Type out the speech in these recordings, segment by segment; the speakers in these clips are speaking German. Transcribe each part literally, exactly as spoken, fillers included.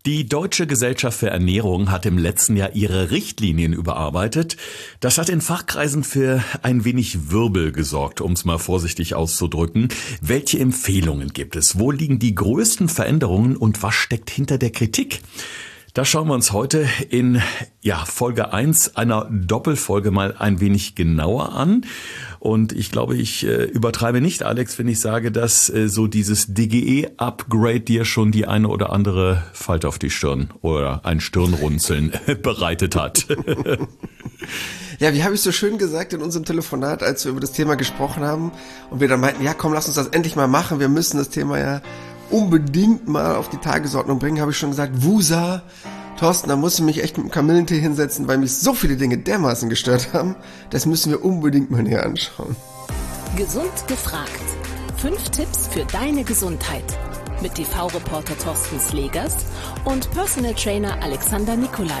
Die Deutsche Gesellschaft für Ernährung hat im letzten Jahr ihre Richtlinien überarbeitet. Das hat in Fachkreisen für ein wenig Wirbel gesorgt, um es mal vorsichtig auszudrücken. Welche Empfehlungen gibt es? Wo liegen die größten Veränderungen und was steckt hinter der Kritik? Das schauen wir uns heute in ja, Folge eins einer Doppelfolge mal ein wenig genauer an. Und ich glaube, ich äh, übertreibe nicht, Alex, wenn ich sage, dass äh, so dieses D G E-Upgrade dir schon die eine oder andere Falte auf die Stirn oder ein Stirnrunzeln bereitet hat. Ja, wie habe ich so schön gesagt in unserem Telefonat, als wir über das Thema gesprochen haben und wir dann meinten, ja komm, lass uns das endlich mal machen, wir müssen das Thema ja unbedingt mal auf die Tagesordnung bringen, habe ich schon gesagt, Wusa, Thorsten, da musst du mich echt mit dem Kamillentee hinsetzen, weil mich so viele Dinge dermaßen gestört haben, das müssen wir unbedingt mal näher anschauen. Gesund gefragt. Fünf Tipps für deine Gesundheit. Mit T V-Reporter Thorsten Slegers und Personal Trainer Alexander Nikolai.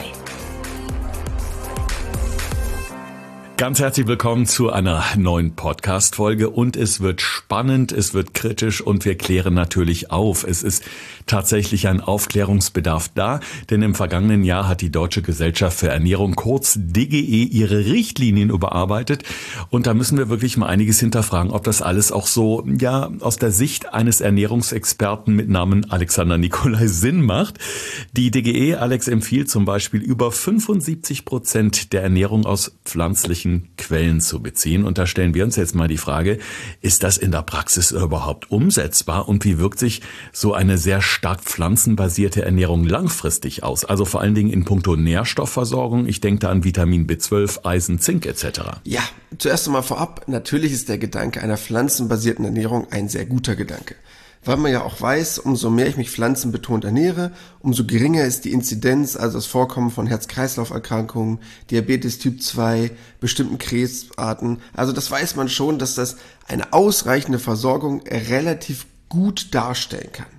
Ganz herzlich willkommen zu einer neuen Podcast-Folge und es wird spannend, es wird kritisch und wir klären natürlich auf. Es ist tatsächlich ein Aufklärungsbedarf da, denn im vergangenen Jahr hat die Deutsche Gesellschaft für Ernährung, kurz D G E, ihre Richtlinien überarbeitet und da müssen wir wirklich mal einiges hinterfragen, ob das alles auch so, ja, aus der Sicht eines Ernährungsexperten mit Namen Alexander Nikolai Sinn macht. Die D G E, Alex, empfiehlt zum Beispiel über fünfundsiebzig Prozent der Ernährung aus pflanzlichen Quellen zu beziehen. Und da stellen wir uns jetzt mal die Frage, ist das in der Praxis überhaupt umsetzbar und wie wirkt sich so eine sehr stark pflanzenbasierte Ernährung langfristig aus? Also vor allen Dingen in puncto Nährstoffversorgung. Ich denke da an Vitamin B zwölf, Eisen, Zink et cetera. Ja, zuerst einmal vorab, natürlich ist der Gedanke einer pflanzenbasierten Ernährung ein sehr guter Gedanke. Weil man ja auch weiß, umso mehr ich mich pflanzenbetont ernähre, umso geringer ist die Inzidenz, also das Vorkommen von Herz-Kreislauf-Erkrankungen, Diabetes Typ zwei, bestimmten Krebsarten. Also das weiß man schon, dass das eine ausreichende Versorgung relativ gut darstellen kann.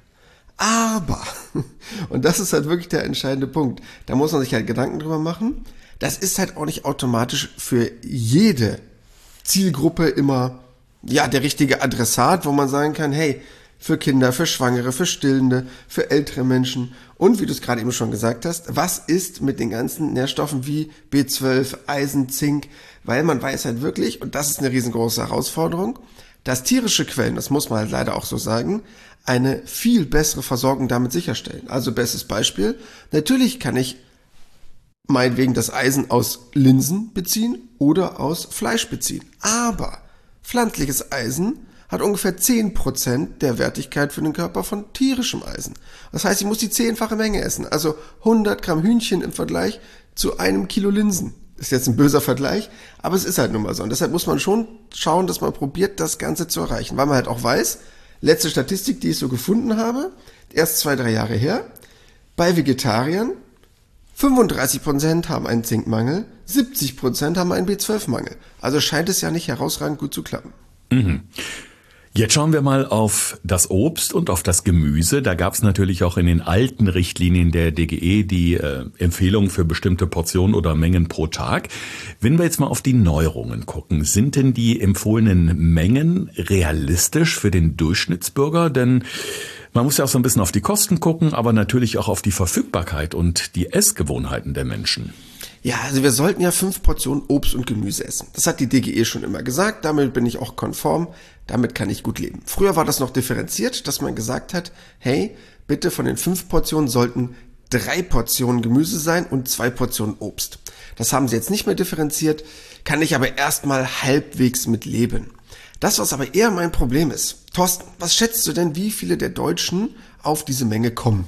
Aber, und das ist halt wirklich der entscheidende Punkt, da muss man sich halt Gedanken drüber machen, das ist halt auch nicht automatisch für jede Zielgruppe immer ja der richtige Adressat, wo man sagen kann, hey, für Kinder, für Schwangere, für Stillende, für ältere Menschen und wie du es gerade eben schon gesagt hast, was ist mit den ganzen Nährstoffen wie B zwölf, Eisen, Zink, weil man weiß halt wirklich, und das ist eine riesengroße Herausforderung, dass tierische Quellen, das muss man halt leider auch so sagen, eine viel bessere Versorgung damit sicherstellen. Also bestes Beispiel, natürlich kann ich meinetwegen das Eisen aus Linsen beziehen oder aus Fleisch beziehen, aber pflanzliches Eisen hat ungefähr zehn Prozent der Wertigkeit für den Körper von tierischem Eisen. Das heißt, ich muss die zehnfache Menge essen. Also hundert Gramm Hühnchen im Vergleich zu einem Kilo Linsen. Ist jetzt ein böser Vergleich, aber es ist halt nun mal so. Und deshalb muss man schon schauen, dass man probiert, das Ganze zu erreichen. Weil man halt auch weiß, letzte Statistik, die ich so gefunden habe, erst zwei, drei Jahre her, bei Vegetariern, fünfunddreißig Prozent haben einen Zinkmangel, siebzig Prozent haben einen B zwölf Mangel. Also scheint es ja nicht herausragend gut zu klappen. Mhm. Jetzt schauen wir mal auf das Obst und auf das Gemüse. Da gab es natürlich auch in den alten Richtlinien der D G E die äh, Empfehlung für bestimmte Portionen oder Mengen pro Tag. Wenn wir jetzt mal auf die Neuerungen gucken, sind denn die empfohlenen Mengen realistisch für den Durchschnittsbürger? Denn man muss ja auch so ein bisschen auf die Kosten gucken, aber natürlich auch auf die Verfügbarkeit und die Essgewohnheiten der Menschen. Ja, also wir sollten ja fünf Portionen Obst und Gemüse essen. Das hat die D G E schon immer gesagt, damit bin ich auch konform, damit kann ich gut leben. Früher war das noch differenziert, dass man gesagt hat, hey, bitte von den fünf Portionen sollten drei Portionen Gemüse sein und zwei Portionen Obst. Das haben sie jetzt nicht mehr differenziert, kann ich aber erstmal halbwegs mit leben. Das, was aber eher mein Problem ist, Thorsten, was schätzt du denn, wie viele der Deutschen auf diese Menge kommen?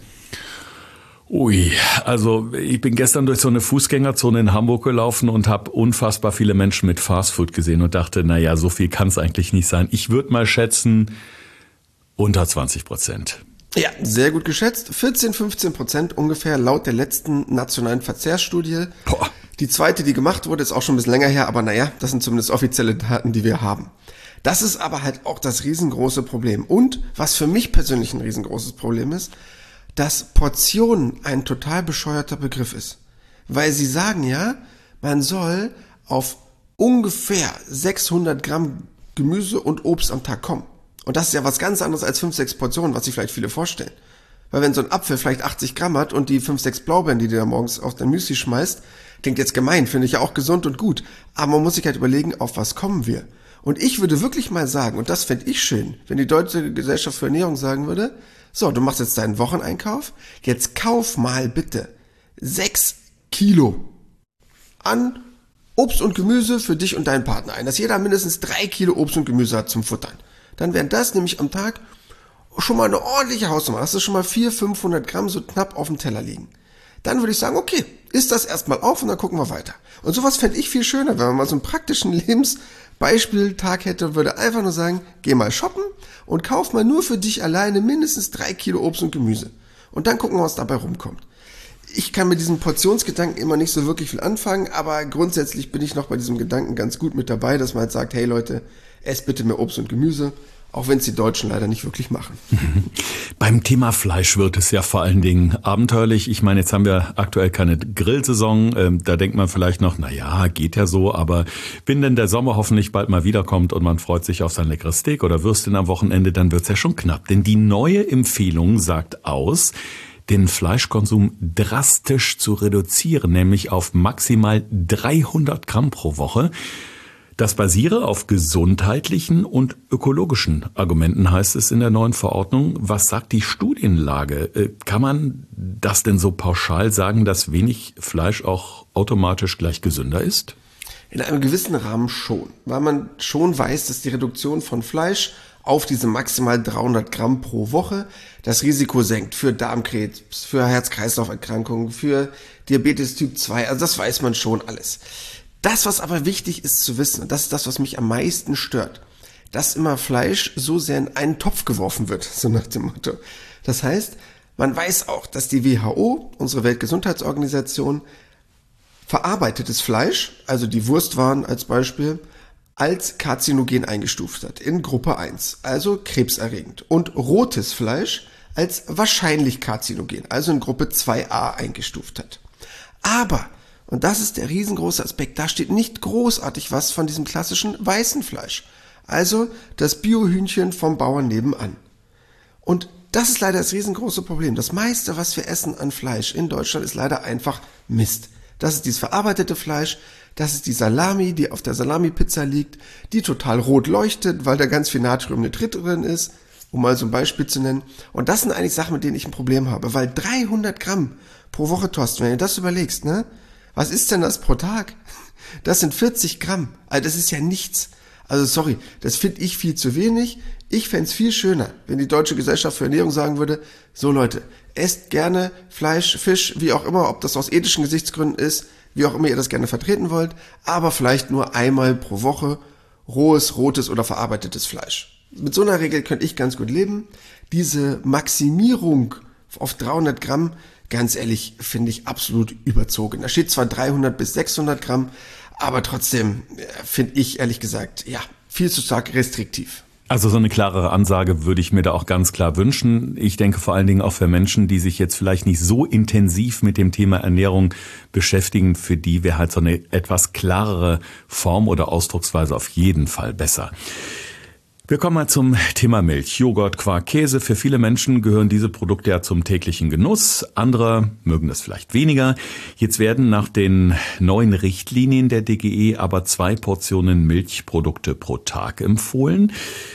Ui, also ich bin gestern durch so eine Fußgängerzone in Hamburg gelaufen und habe unfassbar viele Menschen mit Fastfood gesehen und dachte, naja, so viel kann es eigentlich nicht sein. Ich würde mal schätzen, unter zwanzig Prozent. Ja, sehr gut geschätzt. vierzehn, fünfzehn Prozent ungefähr laut der letzten nationalen Verzehrsstudie. Boah. Die zweite, die gemacht wurde, ist auch schon ein bisschen länger her, aber naja, das sind zumindest offizielle Daten, die wir haben. Das ist aber halt auch das riesengroße Problem. Und was für mich persönlich ein riesengroßes Problem ist, dass Portionen ein total bescheuerter Begriff ist. Weil sie sagen ja, man soll auf ungefähr sechshundert Gramm Gemüse und Obst am Tag kommen. Und das ist ja was ganz anderes als fünf, sechs Portionen, was sich vielleicht viele vorstellen. Weil wenn so ein Apfel vielleicht achtzig Gramm hat und die fünf, sechs Blaubeeren, die du da morgens auf dein Müsli schmeißt, klingt jetzt gemein, finde ich ja auch gesund und gut. Aber man muss sich halt überlegen, auf was kommen wir. Und ich würde wirklich mal sagen, und das fände ich schön, wenn die Deutsche Gesellschaft für Ernährung sagen würde, so, du machst jetzt deinen Wocheneinkauf, jetzt kauf mal bitte sechs Kilo an Obst und Gemüse für dich und deinen Partner ein, dass jeder mindestens drei Kilo Obst und Gemüse hat zum Futtern. Dann wären das nämlich am Tag schon mal eine ordentliche Hausnummer. Hast du schon mal vierhundert, fünfhundert Gramm so knapp auf dem Teller liegen. Dann würde ich sagen, okay, isst das erstmal auf und dann gucken wir weiter. Und sowas fände ich viel schöner, wenn man mal so einen praktischen Lebensbeispieltag hätte und würde einfach nur sagen, geh mal shoppen und kauf mal nur für dich alleine mindestens drei Kilo Obst und Gemüse. Und dann gucken wir, was dabei rumkommt. Ich kann mit diesem Portionsgedanken immer nicht so wirklich viel anfangen, aber grundsätzlich bin ich noch bei diesem Gedanken ganz gut mit dabei, dass man halt sagt, hey Leute, esst bitte mehr Obst und Gemüse, auch wenn es die Deutschen leider nicht wirklich machen. Beim Thema Fleisch wird es ja vor allen Dingen abenteuerlich. Ich meine, jetzt haben wir aktuell keine Grillsaison. Ähm, da denkt man vielleicht noch, na ja, geht ja so. Aber wenn denn der Sommer hoffentlich bald mal wiederkommt und man freut sich auf sein leckeres Steak oder Würstchen am Wochenende, dann wird's ja schon knapp. Denn die neue Empfehlung sagt aus, den Fleischkonsum drastisch zu reduzieren, nämlich auf maximal dreihundert Gramm pro Woche. Das basiere auf gesundheitlichen und ökologischen Argumenten, heißt es in der neuen Verordnung. Was sagt die Studienlage? Kann man das denn so pauschal sagen, dass wenig Fleisch auch automatisch gleich gesünder ist? In einem gewissen Rahmen schon, weil man schon weiß, dass die Reduktion von Fleisch auf diese maximal dreihundert Gramm pro Woche das Risiko senkt für Darmkrebs, für Herz-Kreislauf-Erkrankungen, für Diabetes Typ zwei, also das weiß man schon alles. Das, was aber wichtig ist zu wissen, und das ist das, was mich am meisten stört, dass immer Fleisch so sehr in einen Topf geworfen wird, so nach dem Motto. Das heißt, man weiß auch, dass die W H O, unsere Weltgesundheitsorganisation, verarbeitetes Fleisch, also die Wurstwaren als Beispiel, als karzinogen eingestuft hat, in Gruppe eins, also krebserregend. Und rotes Fleisch als wahrscheinlich karzinogen, also in Gruppe zwei a eingestuft hat. Aber, und das ist der riesengroße Aspekt, da steht nicht großartig was von diesem klassischen weißen Fleisch, also das Biohühnchen vom Bauern nebenan. Und das ist leider das riesengroße Problem. Das meiste, was wir essen an Fleisch in Deutschland, ist leider einfach Mist. Das ist dieses verarbeitete Fleisch, das ist die Salami, die auf der Salami-Pizza liegt, die total rot leuchtet, weil da ganz viel Natriumnitrit drin ist, um mal so ein Beispiel zu nennen. Und das sind eigentlich Sachen, mit denen ich ein Problem habe, weil dreihundert Gramm pro Woche, Thorsten, wenn du das überlegst, ne? Was ist denn das pro Tag? Das sind vierzig Gramm. Also das ist ja nichts. Also sorry, das finde ich viel zu wenig. Ich fände es viel schöner, wenn die Deutsche Gesellschaft für Ernährung sagen würde, so Leute, esst gerne Fleisch, Fisch, wie auch immer, ob das aus ethischen Gesichtsgründen ist, wie auch immer ihr das gerne vertreten wollt, aber vielleicht nur einmal pro Woche rohes, rotes oder verarbeitetes Fleisch. Mit so einer Regel könnte ich ganz gut leben. Diese Maximierung auf dreihundert Gramm, ganz ehrlich, finde ich absolut überzogen. Da steht zwar dreihundert bis sechshundert Gramm, aber trotzdem finde ich ehrlich gesagt, ja, viel zu stark restriktiv. Also so eine klarere Ansage würde ich mir da auch ganz klar wünschen. Ich denke vor allen Dingen auch für Menschen, die sich jetzt vielleicht nicht so intensiv mit dem Thema Ernährung beschäftigen, für die wäre halt so eine etwas klarere Form oder Ausdrucksweise auf jeden Fall besser. Wir kommen mal zum Thema Milch. Joghurt, Quark, Käse. Für viele Menschen gehören diese Produkte ja zum täglichen Genuss. Andere mögen das vielleicht weniger. Jetzt werden nach den neuen Richtlinien der D G E aber zwei Portionen Milchprodukte pro Tag empfohlen.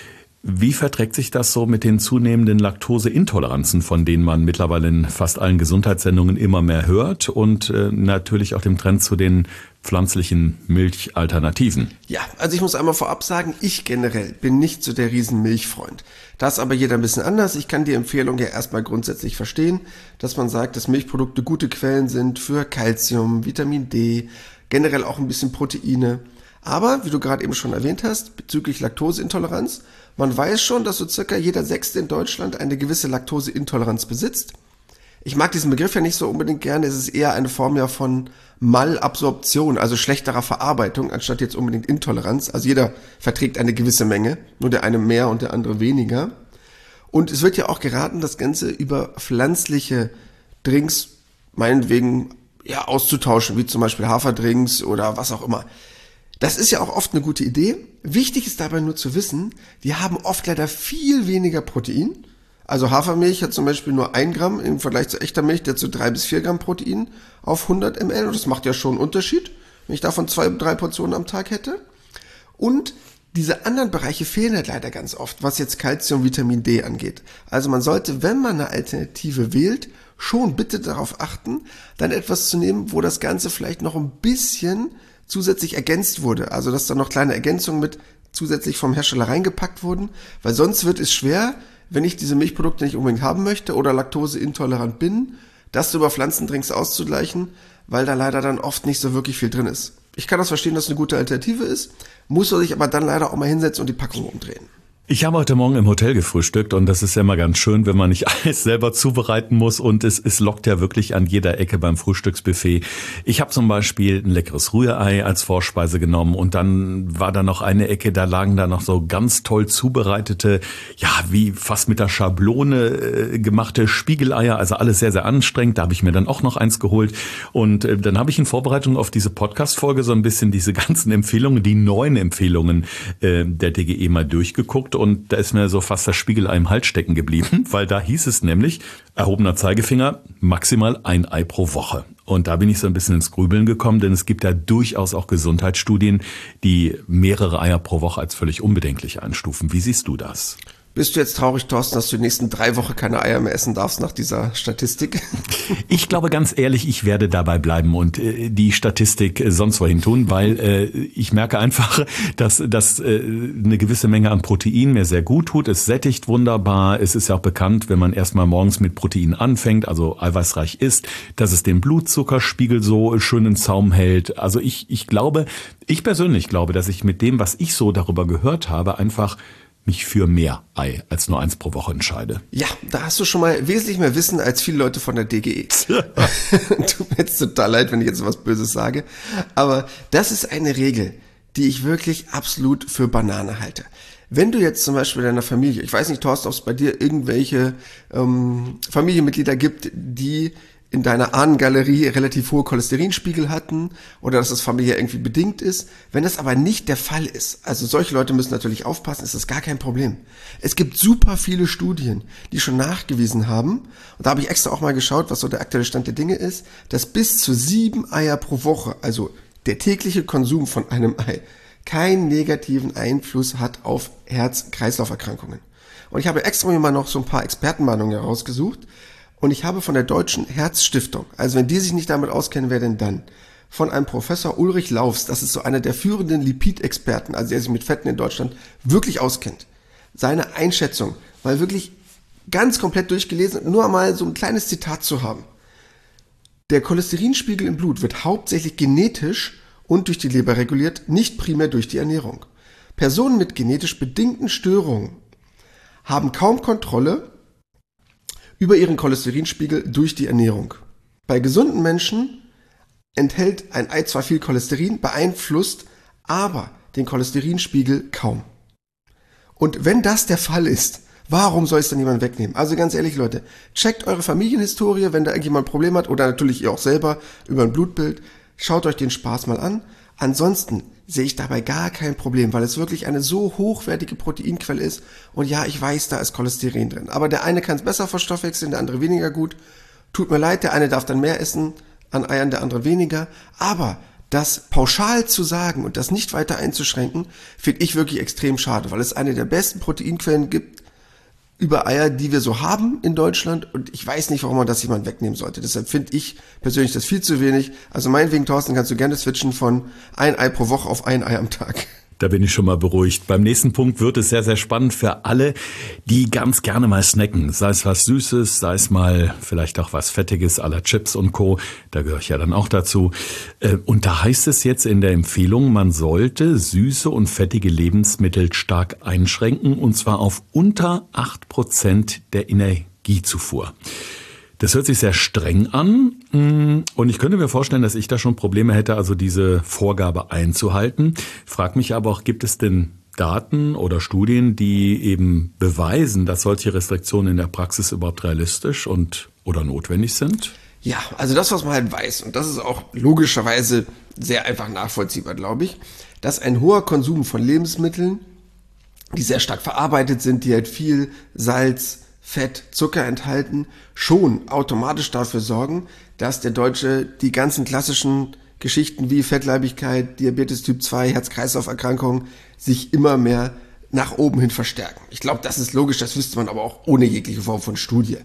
Wie verträgt sich das so mit den zunehmenden Laktoseintoleranzen, von denen man mittlerweile in fast allen Gesundheitssendungen immer mehr hört und äh, natürlich auch dem Trend zu den pflanzlichen Milchalternativen? Ja, also ich muss einmal vorab sagen, ich generell bin nicht so der Riesenmilchfreund. Da ist aber jeder ein bisschen anders. Ich kann die Empfehlung ja erstmal grundsätzlich verstehen, dass man sagt, dass Milchprodukte gute Quellen sind für Calcium, Vitamin D, generell auch ein bisschen Proteine. Aber, wie du gerade eben schon erwähnt hast, bezüglich Laktoseintoleranz, man weiß schon, dass so circa jeder Sechste in Deutschland eine gewisse Laktoseintoleranz besitzt. Ich mag diesen Begriff ja nicht so unbedingt gerne, es ist eher eine Form ja von Malabsorption, also schlechterer Verarbeitung, anstatt jetzt unbedingt Intoleranz. Also jeder verträgt eine gewisse Menge, nur der eine mehr und der andere weniger. Und es wird ja auch geraten, das Ganze über pflanzliche Drinks meinetwegen ja auszutauschen, wie zum Beispiel Haferdrinks oder was auch immer. Das ist ja auch oft eine gute Idee. Wichtig ist dabei nur zu wissen, die haben oft leider viel weniger Protein, Also Hafermilch hat zum Beispiel nur ein Gramm im Vergleich zu echter Milch, der zu drei bis vier Gramm Protein auf hundert Milliliter. Und das macht ja schon einen Unterschied, wenn ich davon zwei, drei Portionen am Tag hätte. Und diese anderen Bereiche fehlen halt leider ganz oft, was jetzt Calcium, Vitamin D angeht. Also man sollte, wenn man eine Alternative wählt, schon bitte darauf achten, dann etwas zu nehmen, wo das Ganze vielleicht noch ein bisschen zusätzlich ergänzt wurde. Also dass da noch kleine Ergänzungen mit zusätzlich vom Hersteller reingepackt wurden, weil sonst wird es schwer, wenn ich diese Milchprodukte nicht unbedingt haben möchte oder laktoseintolerant bin, das über Pflanzendrinks auszugleichen, weil da leider dann oft nicht so wirklich viel drin ist. Ich kann das verstehen, dass es eine gute Alternative ist, muss man sich aber dann leider auch mal hinsetzen und die Packung umdrehen. Ich habe heute Morgen im Hotel gefrühstückt und das ist ja immer ganz schön, wenn man nicht alles selber zubereiten muss und es, es lockt ja wirklich an jeder Ecke beim Frühstücksbuffet. Ich habe zum Beispiel ein leckeres Rührei als Vorspeise genommen und dann war da noch eine Ecke, da lagen da noch so ganz toll zubereitete, ja wie fast mit der Schablone äh, gemachte Spiegeleier, also alles sehr, sehr anstrengend. Da habe ich mir dann auch noch eins geholt und äh, dann habe ich in Vorbereitung auf diese Podcast-Folge so ein bisschen diese ganzen Empfehlungen, die neuen Empfehlungen äh, der D G E mal durchgeguckt. Und da ist mir so fast das Spiegelei im Hals stecken geblieben, weil da hieß es nämlich, erhobener Zeigefinger, maximal ein Ei pro Woche. Und da bin ich so ein bisschen ins Grübeln gekommen, denn es gibt ja durchaus auch Gesundheitsstudien, die mehrere Eier pro Woche als völlig unbedenklich einstufen. Wie siehst du das? Bist du jetzt traurig, Thorsten, dass du die nächsten drei Wochen keine Eier mehr essen darfst nach dieser Statistik? Ich glaube ganz ehrlich, ich werde dabei bleiben und äh, die Statistik äh, sonst wohin tun, weil äh, ich merke einfach, dass, dass äh, eine gewisse Menge an Protein mir sehr gut tut. Es sättigt wunderbar. Es ist ja auch bekannt, wenn man erstmal morgens mit Protein anfängt, also eiweißreich isst, dass es den Blutzuckerspiegel so schön in Zaum hält. Also ich, ich glaube, ich persönlich glaube, dass ich mit dem, was ich so darüber gehört habe, einfach mich für mehr Ei als nur eins pro Woche entscheide. Ja, da hast du schon mal wesentlich mehr Wissen als viele Leute von der D G E. Tut mir jetzt total leid, wenn ich jetzt was Böses sage. Aber das ist eine Regel, die ich wirklich absolut für Banane halte. Wenn du jetzt zum Beispiel deiner Familie, ich weiß nicht, Thorsten, ob es bei dir irgendwelche ähm, Familienmitglieder gibt, die in deiner Ahnengalerie relativ hohe Cholesterinspiegel hatten oder dass das familiär irgendwie bedingt ist. Wenn das aber nicht der Fall ist, also solche Leute müssen natürlich aufpassen, ist das gar kein Problem. Es gibt super viele Studien, die schon nachgewiesen haben, und da habe ich extra auch mal geschaut, was so der aktuelle Stand der Dinge ist, dass bis zu sieben Eier pro Woche, also der tägliche Konsum von einem Ei, keinen negativen Einfluss hat auf Herz-Kreislauf-Erkrankungen. Und ich habe extra mir mal noch so ein paar Expertenmeinungen herausgesucht. Und ich habe von der Deutschen Herzstiftung, also wenn die sich nicht damit auskennen, wer denn dann, von einem Professor Ulrich Laufs, das ist so einer der führenden Lipidexperten, also der sich mit Fetten in Deutschland wirklich auskennt, seine Einschätzung, mal wirklich ganz komplett durchgelesen, nur mal so ein kleines Zitat zu haben. Der Cholesterinspiegel im Blut wird hauptsächlich genetisch und durch die Leber reguliert, nicht primär durch die Ernährung. Personen mit genetisch bedingten Störungen haben kaum Kontrolle über ihren Cholesterinspiegel durch die Ernährung. Bei gesunden Menschen enthält ein Ei zwar viel Cholesterin, beeinflusst aber den Cholesterinspiegel kaum. Und wenn das der Fall ist, warum soll es dann jemand wegnehmen? Also ganz ehrlich, Leute, checkt eure Familienhistorie, wenn da irgendjemand ein Problem hat, oder natürlich ihr auch selber über ein Blutbild, schaut euch den Spaß mal an. Ansonsten sehe ich dabei gar kein Problem, weil es wirklich eine so hochwertige Proteinquelle ist. Und ja, ich weiß, da ist Cholesterin drin. Aber der eine kann es besser verstoffwechseln, der andere weniger gut. Tut mir leid, der eine darf dann mehr essen an Eiern, der andere weniger. Aber das pauschal zu sagen und das nicht weiter einzuschränken, finde ich wirklich extrem schade, weil es eine der besten Proteinquellen gibt über Eier, die wir so haben in Deutschland, und ich weiß nicht, warum man das jemand wegnehmen sollte. Deshalb finde ich persönlich das viel zu wenig. Also meinetwegen, Thorsten, kannst du gerne switchen von ein Ei pro Woche auf ein Ei am Tag. Da bin ich schon mal beruhigt. Beim nächsten Punkt wird es sehr, sehr spannend für alle, die ganz gerne mal snacken. Sei es was Süßes, sei es mal vielleicht auch was Fettiges à la Chips und Co. Da gehöre ich ja dann auch dazu. Und da heißt es jetzt in der Empfehlung, man sollte süße und fettige Lebensmittel stark einschränken, und zwar auf unter acht Prozent der Energiezufuhr. Das hört sich sehr streng an, und ich könnte mir vorstellen, dass ich da schon Probleme hätte, also diese Vorgabe einzuhalten. Ich frage mich aber auch, gibt es denn Daten oder Studien, die eben beweisen, dass solche Restriktionen in der Praxis überhaupt realistisch und oder notwendig sind? Ja, also das, was man halt weiß, und das ist auch logischerweise sehr einfach nachvollziehbar, glaube ich, dass ein hoher Konsum von Lebensmitteln, die sehr stark verarbeitet sind, die halt viel Salz, Fett, Zucker enthalten, schon automatisch dafür sorgen, dass der Deutsche die ganzen klassischen Geschichten wie Fettleibigkeit, Diabetes Typ zwei, Herz-Kreislauf-Erkrankungen sich immer mehr nach oben hin verstärken. Ich glaube, das ist logisch, das wüsste man aber auch ohne jegliche Form von Studie.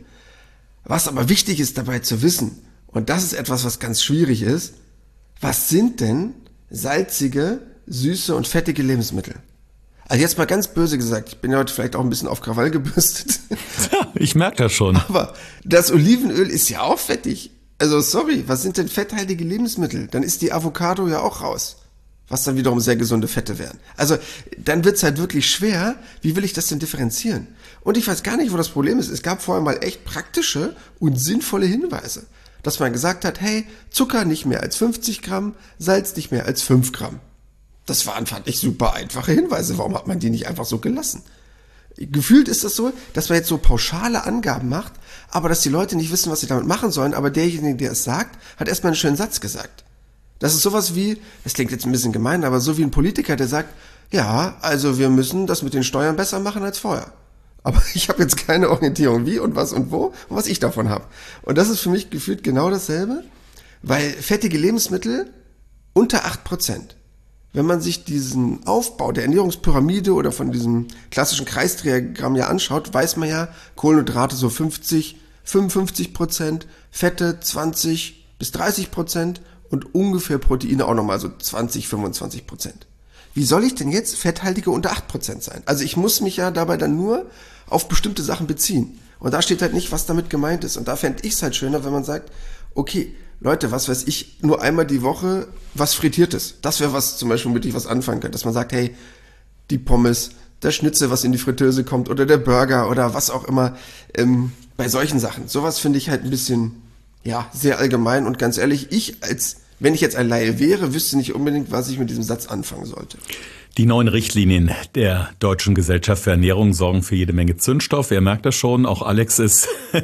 Was aber wichtig ist dabei zu wissen, und das ist etwas, was ganz schwierig ist, was sind denn salzige, süße und fettige Lebensmittel? Also jetzt mal ganz böse gesagt, ich bin ja heute vielleicht auch ein bisschen auf Krawall gebürstet. Ja, ich merke das schon. Aber das Olivenöl ist ja auch fettig. Also sorry, was sind denn fetthaltige Lebensmittel? Dann ist die Avocado ja auch raus. Was dann wiederum sehr gesunde Fette wären. Also dann wird's halt wirklich schwer, wie will ich das denn differenzieren? Und ich weiß gar nicht, wo das Problem ist. Es gab vorher mal echt praktische und sinnvolle Hinweise. Dass man gesagt hat, hey, Zucker nicht mehr als fünfzig Gramm, Salz nicht mehr als fünf Gramm. Das waren, fand ich, super einfache Hinweise. Warum hat man die nicht einfach so gelassen? Gefühlt ist das so, dass man jetzt so pauschale Angaben macht, aber dass die Leute nicht wissen, was sie damit machen sollen, aber derjenige, der es sagt, hat erstmal einen schönen Satz gesagt. Das ist sowas wie, das klingt jetzt ein bisschen gemein, aber so wie ein Politiker, der sagt, ja, also wir müssen das mit den Steuern besser machen als vorher. Aber ich habe jetzt keine Orientierung, wie und was und wo und was ich davon habe. Und das ist für mich gefühlt genau dasselbe, weil fettige Lebensmittel unter acht Prozent. Wenn man sich diesen Aufbau der Ernährungspyramide oder von diesem klassischen Kreisdiagramm ja anschaut, weiß man ja, Kohlenhydrate so fünfzig, fünfundfünfzig Prozent, Fette zwanzig bis dreißig Prozent und ungefähr Proteine auch nochmal so zwanzig, fünfundzwanzig Prozent. Wie soll ich denn jetzt fetthaltige unter acht Prozent sein? Also ich muss mich ja dabei dann nur auf bestimmte Sachen beziehen. Und da steht halt nicht, was damit gemeint ist. Und da fände ich es halt schöner, wenn man sagt, okay, Leute, was weiß ich, nur einmal die Woche was Frittiertes. Das wäre was zum Beispiel, womit ich was anfangen könnte. Dass man sagt, hey, die Pommes, der Schnitzel, was in die Fritteuse kommt oder der Burger oder was auch immer. Ähm, bei solchen Sachen. Sowas finde ich halt ein bisschen, ja, sehr allgemein. Und ganz ehrlich, ich als, wenn ich jetzt ein Laie wäre, wüsste nicht unbedingt, was ich mit diesem Satz anfangen sollte. Die neuen Richtlinien der Deutschen Gesellschaft für Ernährung sorgen für jede Menge Zündstoff. Ihr merkt das schon, auch Alex ist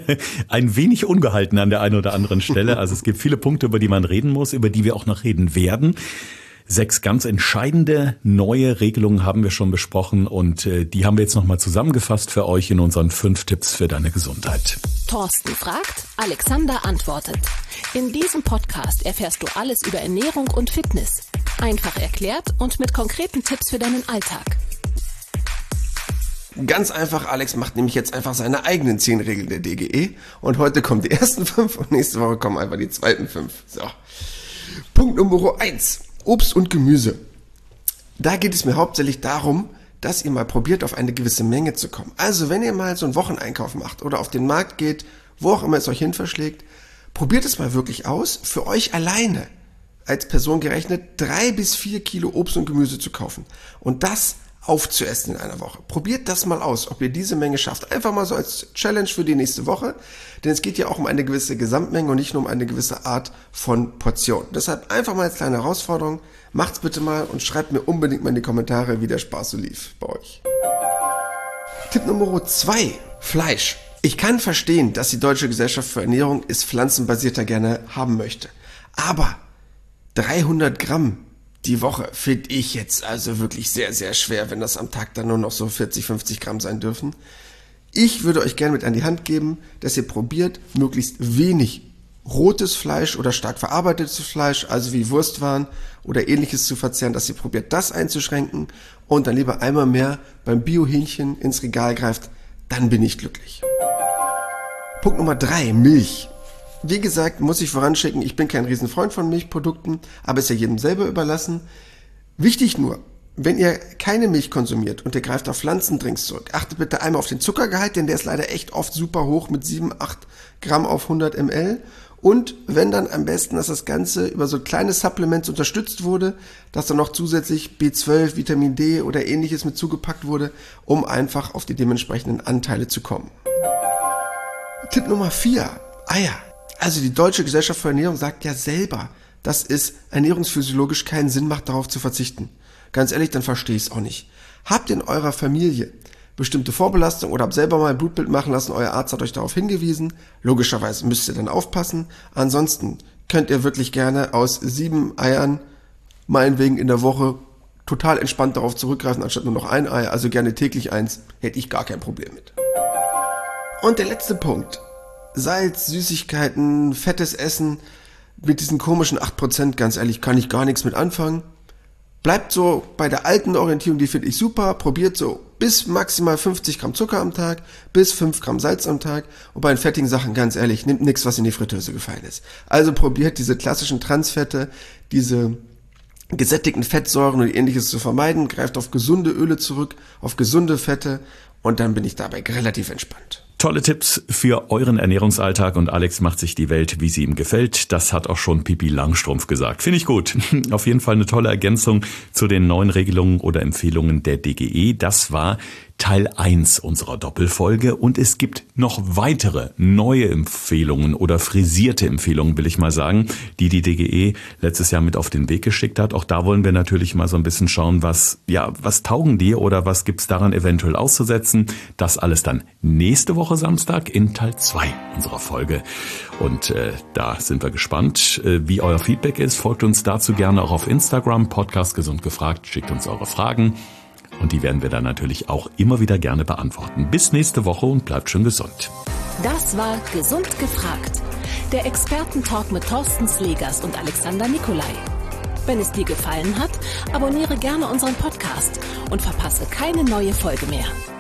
ein wenig ungehalten an der einen oder anderen Stelle. Also es gibt viele Punkte, über die man reden muss, über die wir auch noch reden werden. Sechs ganz entscheidende neue Regelungen haben wir schon besprochen und äh, die haben wir jetzt nochmal zusammengefasst für euch in unseren fünf Tipps für deine Gesundheit. Thorsten fragt, Alexander antwortet. In diesem Podcast erfährst du alles über Ernährung und Fitness. Einfach erklärt und mit konkreten Tipps für deinen Alltag. Ganz einfach, Alex macht nämlich jetzt einfach seine eigenen zehn Regeln der D G E und heute kommen die ersten fünf und nächste Woche kommen einfach die zweiten fünf. So. Punkt Nummer eins. Obst und Gemüse. Da geht es mir hauptsächlich darum, dass ihr mal probiert, auf eine gewisse Menge zu kommen. Also wenn ihr mal so einen Wocheneinkauf macht oder auf den Markt geht, wo auch immer es euch hin verschlägt, probiert es mal wirklich aus, für euch alleine als Person gerechnet drei bis vier Kilo Obst und Gemüse zu kaufen und das aufzuessen in einer Woche. Probiert das mal aus, ob ihr diese Menge schafft. Einfach mal so als Challenge für die nächste Woche, denn es geht ja auch um eine gewisse Gesamtmenge und nicht nur um eine gewisse Art von Portion. Deshalb einfach mal als kleine Herausforderung, macht's bitte mal und schreibt mir unbedingt mal in die Kommentare, wie der Spaß so lief bei euch. Tipp Nummer zwei, Fleisch. Ich kann verstehen, dass die Deutsche Gesellschaft für Ernährung es pflanzenbasierter gerne haben möchte. Aber dreihundert Gramm die Woche finde ich jetzt also wirklich sehr, sehr schwer, wenn das am Tag dann nur noch so vierzig, fünfzig Gramm sein dürfen. Ich würde euch gerne mit an die Hand geben, dass ihr probiert, möglichst wenig rotes Fleisch oder stark verarbeitetes Fleisch, also wie Wurstwaren oder ähnliches zu verzehren, dass ihr probiert, das einzuschränken und dann lieber einmal mehr beim Bio-Hähnchen ins Regal greift, dann bin ich glücklich. Punkt Nummer drei, Milch. Wie gesagt, muss ich voranschicken, ich bin kein Riesenfreund von Milchprodukten, aber ist ja jedem selber überlassen. Wichtig nur, wenn ihr keine Milch konsumiert und ihr greift auf Pflanzendrinks zurück, achtet bitte einmal auf den Zuckergehalt, denn der ist leider echt oft super hoch mit sieben, acht Gramm auf hundert Milliliter. Und wenn dann am besten, dass das Ganze über so kleine Supplements unterstützt wurde, dass dann noch zusätzlich B zwölf, Vitamin D oder ähnliches mit zugepackt wurde, um einfach auf die dementsprechenden Anteile zu kommen. Tipp Nummer vier, Eier. Also die Deutsche Gesellschaft für Ernährung sagt ja selber, dass es ernährungsphysiologisch keinen Sinn macht, darauf zu verzichten. Ganz ehrlich, dann verstehe ich es auch nicht. Habt ihr in eurer Familie bestimmte Vorbelastung oder habt selber mal ein Blutbild machen lassen, euer Arzt hat euch darauf hingewiesen, logischerweise müsst ihr dann aufpassen. Ansonsten könnt ihr wirklich gerne aus sieben Eiern meinetwegen in der Woche total entspannt darauf zurückgreifen, anstatt nur noch ein Ei, also gerne täglich eins, hätte ich gar kein Problem mit. Und der letzte Punkt. Salz, Süßigkeiten, fettes Essen. Mit diesen komischen acht Prozent, ganz ehrlich, kann ich gar nichts mit anfangen. Bleibt so bei der alten Orientierung, die finde ich super. Probiert so bis maximal fünfzig Gramm Zucker am Tag, bis fünf Gramm Salz am Tag. Und bei den fettigen Sachen, ganz ehrlich, nimmt nichts, was in die Fritteuse gefallen ist. Also probiert diese klassischen Transfette, diese gesättigten Fettsäuren und ähnliches zu vermeiden. Greift auf gesunde Öle zurück, auf gesunde Fette. Und dann bin ich dabei relativ entspannt. Tolle Tipps für euren Ernährungsalltag und Alex macht sich die Welt, wie sie ihm gefällt. Das hat auch schon Pippi Langstrumpf gesagt. Finde ich gut. Auf jeden Fall eine tolle Ergänzung zu den neuen Regelungen oder Empfehlungen der D G E. Das war Teil eins unserer Doppelfolge und es gibt noch weitere neue Empfehlungen oder frisierte Empfehlungen, will ich mal sagen, die die D G E letztes Jahr mit auf den Weg geschickt hat. Auch da wollen wir natürlich mal so ein bisschen schauen, was, ja, was taugen die oder was gibt's daran eventuell auszusetzen. Das alles dann nächste Woche Samstag in Teil zwei unserer Folge. Und äh, da sind wir gespannt, äh, wie euer Feedback ist. Folgt uns dazu gerne auch auf Instagram, Podcast Gesund gefragt, schickt uns eure Fragen. Und die werden wir dann natürlich auch immer wieder gerne beantworten. Bis nächste Woche und bleibt schön gesund. Das war Gesund gefragt. Der Experten-Talk mit Thorsten Slegers und Alexander Nikolai. Wenn es dir gefallen hat, abonniere gerne unseren Podcast und verpasse keine neue Folge mehr.